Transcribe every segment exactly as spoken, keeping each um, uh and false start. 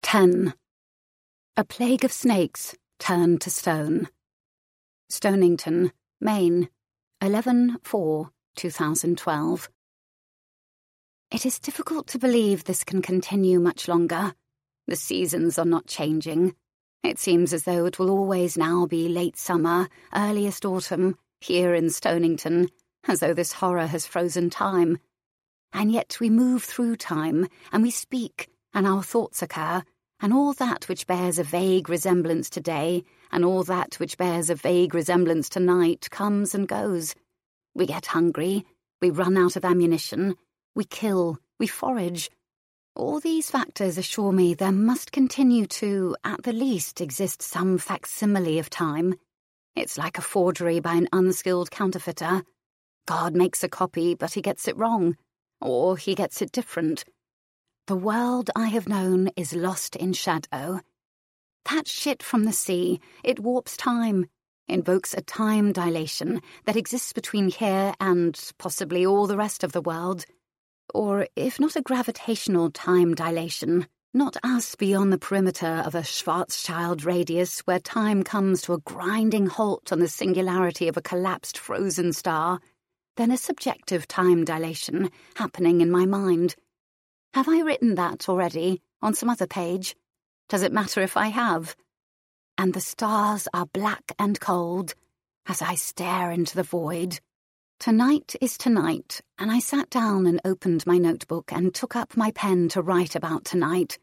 ten. A plague of snakes turned to stone. Stonington, Maine, eleven four two thousand twelve. It is difficult to believe this can continue much longer. The seasons are not changing. It seems as though it will always now be late summer, earliest autumn, here in Stonington, as though this horror has frozen time. And yet we move through time, and we speak, and our thoughts occur, and all that which bears a vague resemblance to day, and all that which bears a vague resemblance to night, comes and goes. We get hungry, we run out of ammunition, we kill, we forage. All these factors assure me there must continue to, at the least, exist some facsimile of time. It's like a forgery by an unskilled counterfeiter. God makes a copy, but he gets it wrong, or he gets it different. The world I have known is lost in shadow. That shit from the sea, it warps time, invokes a time dilation that exists between here and possibly all the rest of the world. Or, if not a gravitational time dilation, not us beyond the perimeter of a Schwarzschild radius where time comes to a grinding halt on the singularity of a collapsed frozen star, then a subjective time dilation happening in my mind. Have I written that already, on some other page? Does it matter if I have? And the stars are black and cold as I stare into the void. Tonight is tonight, and I sat down and opened my notebook and took up my pen to write about tonight.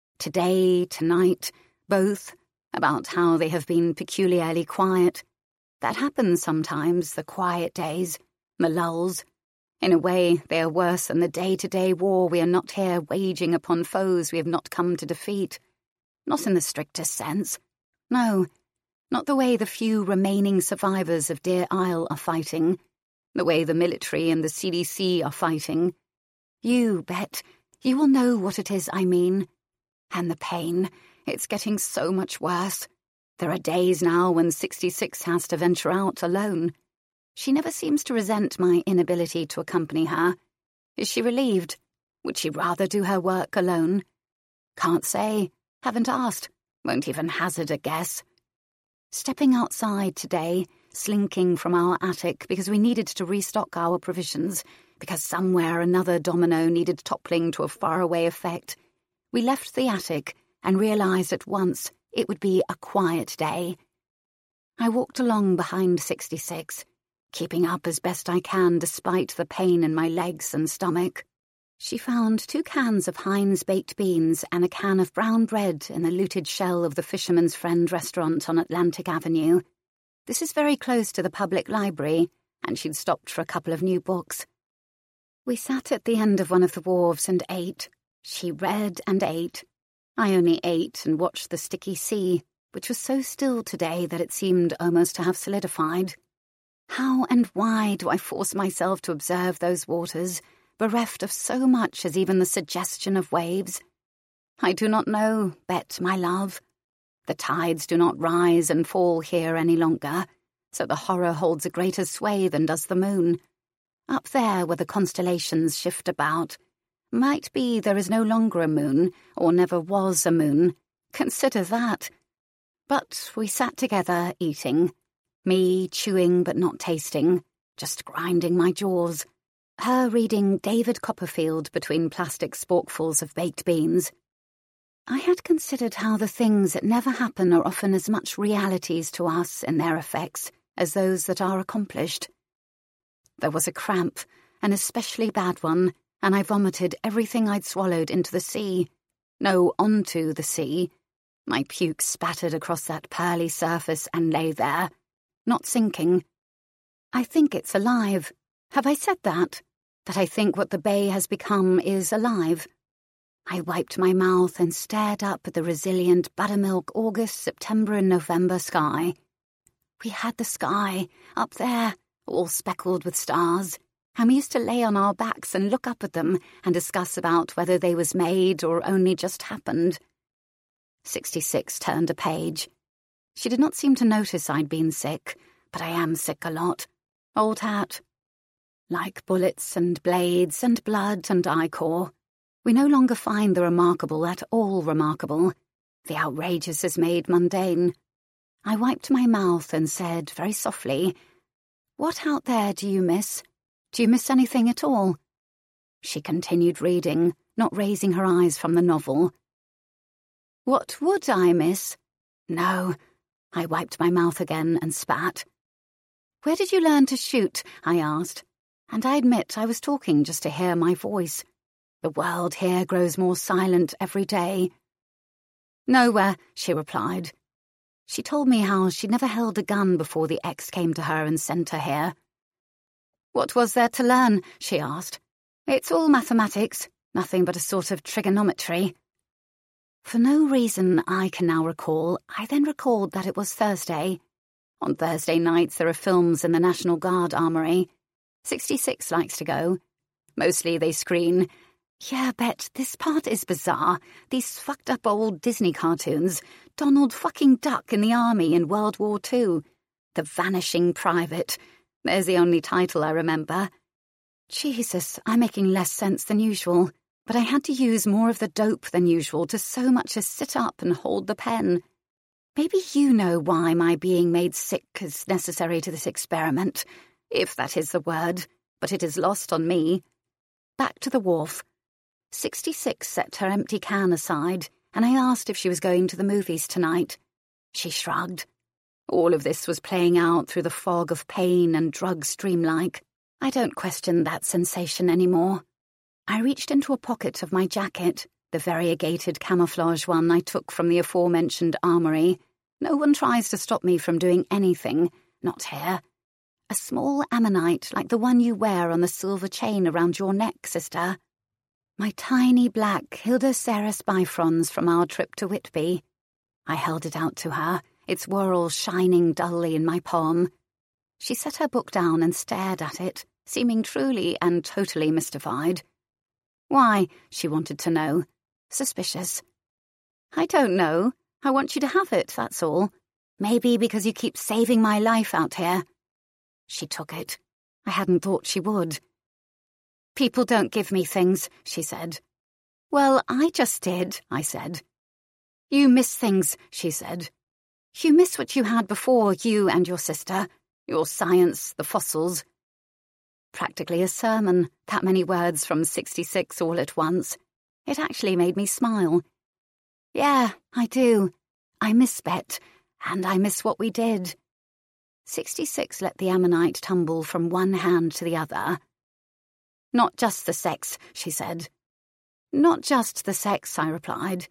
Today, tonight, both, about how they have been peculiarly quiet. That happens sometimes, the quiet days, the lulls. In a way, they are worse than the day-to-day war we are not here waging upon foes we have not come to defeat. Not in the strictest sense. No, not the way the few remaining survivors of Deer Isle are fighting, the way the military and the C D C are fighting. You, Bet, you will know what it is I mean. And the pain, it's getting so much worse. There are days now when sixty-six has to venture out alone. She never seems to resent my inability to accompany her. Is she relieved? Would she rather do her work alone? Can't say. Haven't asked. Won't even hazard a guess. Stepping outside today, slinking from our attic because we needed to restock our provisions, because somewhere another domino needed toppling to a faraway effect, we left the attic and realised at once it would be a quiet day. I walked along behind sixty-six, keeping up as best I can despite the pain in my legs and stomach. She found two cans of Heinz baked beans and a can of brown bread in the looted shell of the Fisherman's Friend restaurant on Atlantic Avenue. This is very close to the public library, and she'd stopped for a couple of new books. We sat at the end of one of the wharves and ate. She read and ate. I only ate and watched the sticky sea, which was so still today that it seemed almost to have solidified. How and why do I force myself to observe those waters, bereft of so much as even the suggestion of waves? I do not know, Bet, my love. The tides do not rise and fall here any longer, so the horror holds a greater sway than does the moon. Up there where the constellations shift about, might be there is no longer a moon, or never was a moon. Consider that. But we sat together eating, me chewing but not tasting, just grinding my jaws, her reading David Copperfield between plastic sporkfuls of baked beans. I had considered how the things that never happen are often as much realities to us in their effects as those that are accomplished. There was a cramp, an especially bad one, and I vomited everything I'd swallowed into the sea. No, onto the sea. My puke spattered across that pearly surface and lay there, not sinking. I think it's alive. Have I said that? That I think what the bay has become is alive? I wiped my mouth and stared up at the resilient buttermilk August, September and November sky. We had the sky, up there, all speckled with stars, and we used to lay on our backs and look up at them and discuss about whether they was made or only just happened. Sixty-six turned a page. She did not seem to notice I'd been sick, but I am sick a lot. Old hat. Like bullets and blades and blood and ichor. We no longer find the remarkable at all remarkable. The outrageous is made mundane. I wiped my mouth and said very softly, "What out there do you miss? Do you miss anything at all?" She continued reading, not raising her eyes from the novel. "What would I miss? No." I wiped my mouth again and spat. "Where did you learn to shoot?" I asked, and I admit I was talking just to hear my voice. The world here grows more silent every day. "Nowhere," she replied. She told me how she'd never held a gun before the ex came to her and sent her here. "What was there to learn?" she asked. "It's all mathematics, nothing but a sort of trigonometry." For no reason I can now recall, I then recalled that it was Thursday. On Thursday nights there are films in the National Guard Armoury. sixty-six likes to go. Mostly they screen, "Yeah, Bet, this part is bizarre. These fucked up old Disney cartoons. Donald fucking Duck in the army in World War Two. The Vanishing Private. There's the only title I remember. Jesus, I'm making less sense than usual. But I had to use more of the dope than usual to so much as sit up and hold the pen. Maybe you know why my being made sick is necessary to this experiment, if that is the word, but it is lost on me. Back to the wharf. sixty-six set her empty can aside, and I asked if she was going to the movies tonight. She shrugged. All of this was playing out through the fog of pain and drug stream-like. I don't question that sensation anymore. I reached into a pocket of my jacket, the variegated camouflage one I took from the aforementioned armoury. No one tries to stop me from doing anything, not here. A small ammonite like the one you wear on the silver chain around your neck, sister. My tiny black Hildoceras bifrons from our trip to Whitby. I held it out to her, its whorl shining dully in my palm. She set her book down and stared at it, seeming truly and totally mystified. Why, she wanted to know. Suspicious. I don't know. I want you to have it, that's all. Maybe because you keep saving my life out here. She took it. I hadn't thought she would. People don't give me things, she said. Well, I just did, I said. You miss things, she said. You miss what you had before, you and your sister. Your science, the fossils. Practically a sermon, that many words from sixty-six all at once. It actually made me smile. Yeah, I do. I miss Bet, and I miss what we did. sixty-six let the ammonite tumble from one hand to the other. Not just the sex, she said. Not just the sex, I replied.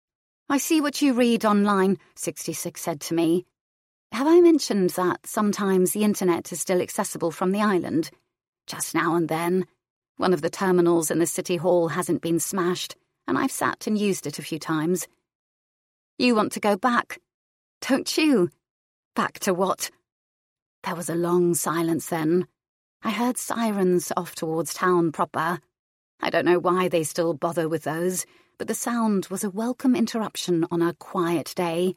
I see what you read online, sixty-six said to me. Have I mentioned that sometimes the internet is still accessible from the island? Just now and then. One of the terminals in the city hall hasn't been smashed, and I've sat and used it a few times. You want to go back? Don't you? Back to what? There was a long silence then. I heard sirens off towards town proper. I don't know why they still bother with those, but the sound was a welcome interruption on a quiet day.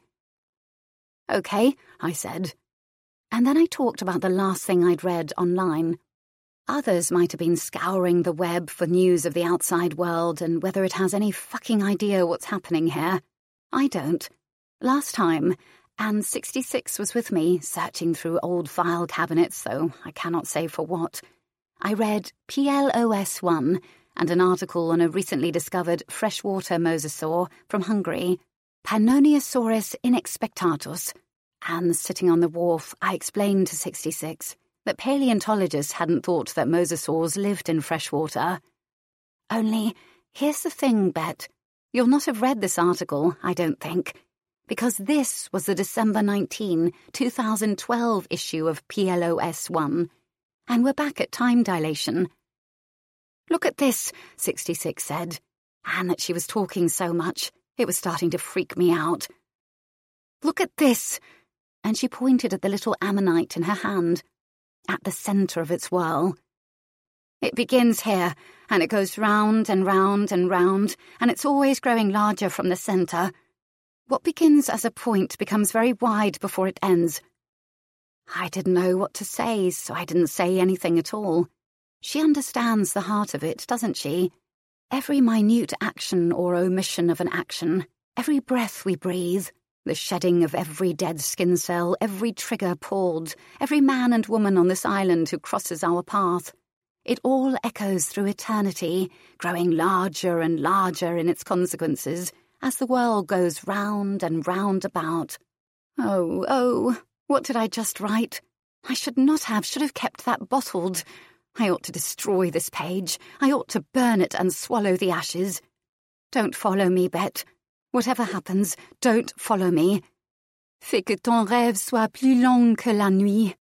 Okay, I said. And then I talked about the last thing I'd read online. Others might have been scouring the web for news of the outside world and whether it has any fucking idea what's happening here. I don't. Last time, and sixty-six was with me, searching through old file cabinets, though I cannot say for what. I read P L O S one and an article on a recently discovered freshwater mosasaur from Hungary, Pannoniusaurus inexpectatus, and sitting on the wharf, I explained to sixty-six that paleontologists hadn't thought that mosasaurs lived in freshwater. Only, here's the thing, Bet. You'll not have read this article, I don't think, because this was the December nineteenth, two thousand twelve issue of P L O S one, and we're back at time dilation. Look at this, sixty-six said, and that she was talking so much, it was starting to freak me out. Look at this, and she pointed at the little ammonite in her hand, at the centre of its whirl. It begins here, and it goes round and round and round, and it's always growing larger from the centre. What begins as a point becomes very wide before it ends. I didn't know what to say, so I didn't say anything at all. She understands the heart of it, doesn't she? Every minute action or omission of an action, every breath we breathe, the shedding of every dead skin cell, every trigger pulled, every man and woman on this island who crosses our path, it all echoes through eternity, growing larger and larger in its consequences as the world goes round and round about. Oh, oh, what did I just write? I should not have, should have kept that bottled. I ought to destroy this page. I ought to burn it and swallow the ashes. Don't follow me, Bet. Whatever happens, don't follow me. Fais que ton rêve soit plus long que la nuit.